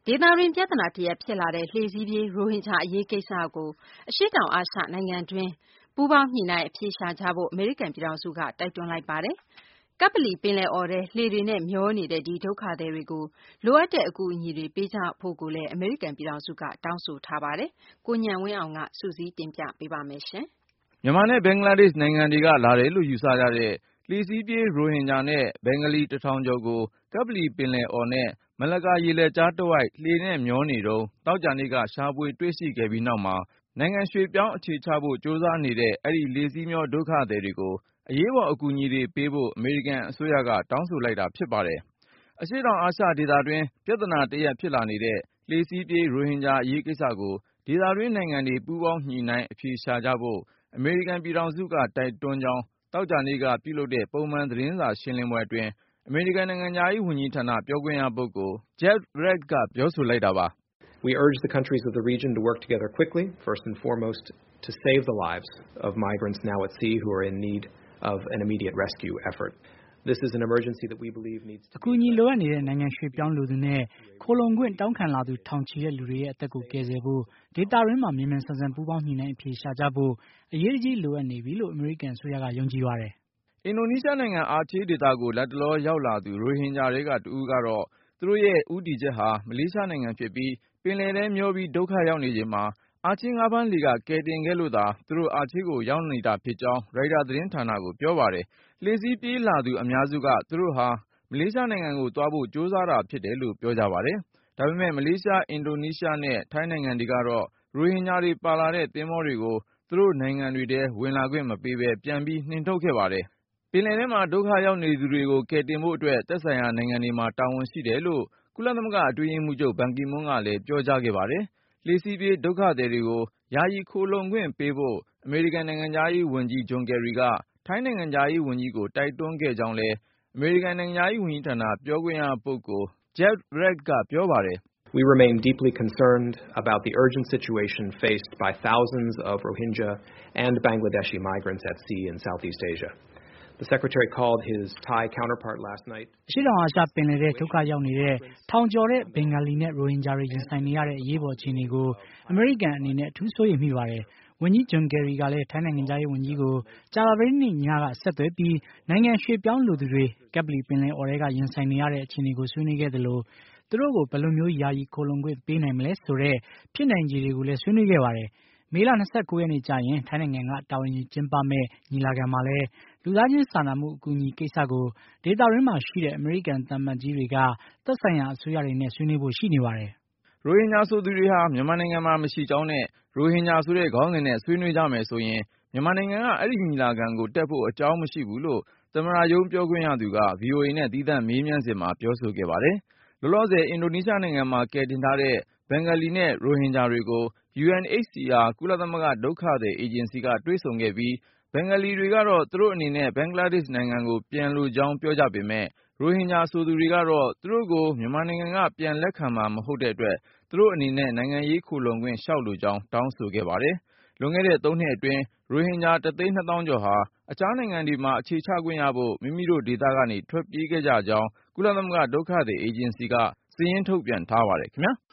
ဒေသတွင်းပြဿနာတရပ်ဖြစ်လာတဲ့လှေစီးပြေးရိုဟင်ဂျာအရေးကိစ္စကိုအရှေ့တောင်အာရှနိုင်ငံတွင်းပူးပေါင်းညှိနှိုင်းအဖြေရှာကြဖို့အမေရိကန်ပြည်ထောင်စုကတိုက်တွန်းလိုက်ပါတယ်။ကပ္ပလီပင်လယ်အော်ထဲလှေတွေနဲ့မျောနေတဲ့ဒီဒုက္ခသည်တွေကိုလိုအပ်တဲ့အကူအညီတွေပေးကြဖို့ကိုလည်းအမေရိကန်ပြည်ထောင်စုကတောင်းဆိုထားပါတယ်။ကိုဉာဏ်ဝင်းအောင်ကစုစည်းတင်ပြပေးပါမယ်ရှင်။မြန်မာနဲ့ဘင်္ဂလားဒေ့ရှ်နိုင်ငံတွေကလာတယ်လို့ယူဆကြတဲ့လှေစီးပြေးရိုဟင်ဂျာနဲ့ဘင်္ဂလီ1000ကျော်ကိုကပ္ပလီပင်လယ်အော်နဲ့မလကာရေလက်ကြားတဝိုက်လှေနဲ့မျောနေတုန်းသောကြာနေ့ကရှာဖွေတွေ့ရှိခဲ့ပြီးနောက်မှာနိုင်ငံရွှေ့ပြောင်းအခြေချဖို့ကြိုးစားနေတဲ့အဲ့ဒီလှေစီးမျောဒုက္ခသည်တွေကိုအရေးပေါ်အကူအညီတွေပေးဖို့အမေရိကန်အစိုးရကတောင်းဆိုလိုက်တာဖြစ်ပါတယ်။အရှေ့တောင်အာရှဒေသတွင်းပြဿနာတရပ်ဖြစ်လာနေတဲ့လှေစီးပြေးရိုဟင်ဂျာအရေးကိစ္စကိုဒေသတွင်းနိုင်ငံတွေပူးပေါင်းညှိနှိုင်းအဖြေရှာကြဖို့အမေရိကန်ပြည်ထောင်စုကတိုက်တွန်းကြောင်းသောကြာနေ့ကပြုလုပ်တဲ့ပုံမှန်သတင်းစာရှင်းလင်းပွဲအတွင်းအမေရိကန်နိုင်ငံခြားရေးဝန်ကြီးဌာနပြောခွင့်ရပုဂ္ဂိုလ် Jeff Flake ကပြောဆိုလိုက်တာပါ။ We urge the countries of the region to work together quickly, first and foremost, to save the lives of migrants now at sea who are in need of an immediate rescue effort. This is an emergency that we believe needs to be... အကူအညီလိုအပ်နေတဲ့နိုင်ငံရွှေ့ပြောင်းလူသူနဲ့ခိုလုံခွင့်တောင်းခံလာသူထောင်ချီတဲ့လူတွေရဲ့အသက်ကိုကယ်ဆယ်ဖို့ဒေသတွင်းမှာမြန်မြန်ဆန်ဆန်ပူးပေါင်းညှိနှိုင်းအဖြေရှာကြဖို့အရေးကြီးလိုအပ်နေပြီလို့အမေရိကန်အစိုးရကယုံကြည်ပါတယ်။အင်ဒိုနီးရှားနိုင်ငံအာချေးဒေသကိုလတ်တလောရောက်လာသူရိုဟင်ဂျာတွေကတဦးကတော့သူတို့ရဲ့ဦးတည်ချက်ဟာမလေးရှားနိုင်ငံဖြစ်ပြီးပင်လယ်ထဲမျောပြီးဒုက္ခရောက်နေချိန်မှာအာချေးငါးဖမ်းလှေကကယ်တင်ခဲ့လို့သာသူတို့အာချေးကိုရောက်နေတာဖြစ်ကြောင်းရိုက်တာသတင်းဌာနကိုပြောပါတယ်။လှေစီးပြေးလာသူအများစုကသူတို့ဟာမလေးရှားနိုင်ငံကိုသွားဖို့ကြိုးစားတာဖြစ်တယ်လို့ပြောကြပါတယ်။ဒါပေမဲ့မလေးရှားအင်ဒိုနီးရှားနဲ့ထိုင်းနိုင်ငံတွေကတော့ရိုဟင်ဂျာတွေပါလာတဲ့သင်္ဘောတွေကိုသူတို့နိုင်ငံတွေထဲဝင်လာခွင့်မပေးဘဲပြန်ပြီးနှင်ထုတ်ခဲ့ပါတယ်။ပင်လယ်ထဲမှာဒုက္ခရောက်နေသူတွေကိုကယ်တင်ဖို့အတွက်သက်ဆိုင်ရာနိုင်ငံတွေမှာတာဝန်ရှိတယ်လို့ကုလသမဂ္ဂအတွင်းရေးမှူးချုပ်ဘန်ကီမွန်းကလည်းပြောကြားခဲ့ပါတယ်။လှေစီးပြေးဒုက္ခသည်တွေကိုယာယီခိုလုံခွင့်ပေးဖို့အမေရိကန်နိုင်ငံခြားရေးဝန်ကြီးဂျွန်ကယ်ရီကထိုင်းနိုင်ငံခြားရေးဝန်ကြီးကိုတိုက်တွန်းခဲ့ကြောင်းလည်းအမေရိကန်နိုင်ငံခြားရေးဝန်ကြီးဌာနပြောခွင့်ရပုဂ္ဂိုလ် Jeff Flake ကပြောပါတယ်။ We remain deeply concerned about the urgent situation faced by thousands of Rohingya and Bangladeshi migrants at sea in Southeast Asia. The Secretary called his Thai counterpart last night. အရှေ့တောင်အာရှပင်လယ်ထဲဒုက္ခရောက်နေတဲ့ထောင်ကျော်တဲ့ဘင်္ဂလီနဲ့ရိုဟင်ဂျာတွေရင်ဆိုင်နေရတဲ့အရေးပေါ်အခြေအနေကိုအမေရိကန်အနေနဲ့အထူးစိုးရိမ်မိပါတယ်။ဝန်ကြီးဂျွန်ကယ်ရီကလည်းထိုင်းနိုင်ငံသားရေးဝန်ကြီးကိုကြာသပတေးနေ့ညကဆက်သွယ်ပြီးနိုင်ငံရွှေ့ပြောင်းလူသူတွေကပ္ပလီပင်လယ်အော်ထဲကရင်ဆိုင်နေရတဲ့အခြေအနေကိုဆွေးနွေးခဲ့သလိုသူတို့ကိုဘယ်လိုမျိုးယာယီခိုလုံခွင့်ပေးနိုင်မလဲဆိုတဲ့ဖြစ်နိုင်ခြေတွေကိုလည်းဆွေးနွေးခဲ့ပါတယ်။မေလ29ရက်နေ့ကျရင်ထိုင်းနိုင်ငံကတာဝန်ယူကျင်းပမဲ့ညီလာခံမှာလည်းလူသားချင်းစာနာမှုအကူအညီကိစ္စကိုဒေသတွင်းမှာရှိတဲ့အမေရိကန်သံအမတ်ကြီးတွေကသက်ဆိုင်ရာအစိုးရတွေနဲ့ဆွေးနွေးဖို့ရှိနေပါတယ်။ရိုဟင်ဂျာဆိုသူတွေဟာမြန်မာနိုင်ငံမှာမရှိကြောင်းနဲ့ရိုဟင်ဂျာဆိုတဲ့ခေါင်းစဉ်နဲ့ဆွေးနွေးကြမယ်ဆိုရင်မြန်မာနိုင်ငံကအဲ့ဒီညီလာခံကိုတက်ဖို့အကြောင်းမရှိဘူးလို့သမ္မတရုံးပြောခွင့်ရသူက VOA နဲ့သီးသန့်မေးမြန်းစဉ်မှာပြောဆိုခဲ့ပါတယ်။လောလောဆယ်အင်ဒိုနီးရှားနိုင်ငံမှာကယ်တင်ထားတဲ့ဘင်္ဂလီနဲ့ရိုဟင်ဂျာတွေကို UNHCR ကုလသမဂ္ဂဒုက္ခသည်အေဂျင်စီကတွေ့ဆုံခဲ့ပြီးဘင်္ဂလီတွေကတော့သူတို့အနေနဲ့ဘင်္ဂလားဒေ့ရှ်နိုင်ငံကိုပြန်လိုကြောင်းပြောကြပေမဲ့ရိုဟင်ဂျာဆိုသူတွေကတော့သူတို့ကိုမြန်မာနိုင်ငံကပြန်လက်ခံမှာမဟုတ်တဲ့အတွက်သူတို့အနေနဲ့နိုင်ငံရေးခိုလုံခွင့်လျှောက်လိုကြောင်းတောင်းဆိုခဲ့ပါတယ်။လွန်ခဲ့တဲ့3နှစ်အတွင်းရိုဟင်ဂျာ120,000 ကျော်ဟာအခြားနိုင်ငံတွေမှာအခြေချခွင့်ရဖို့မိမိတို့ဒေသကနေထွက်ပြေးခဲ့ကြကြောင်းကုလသမဂ္ဂဒုက္ခသည်အေဂျင်စီကစာရင်းထုတ်ပြန်ထားပါတယ်ခင်ဗျာ။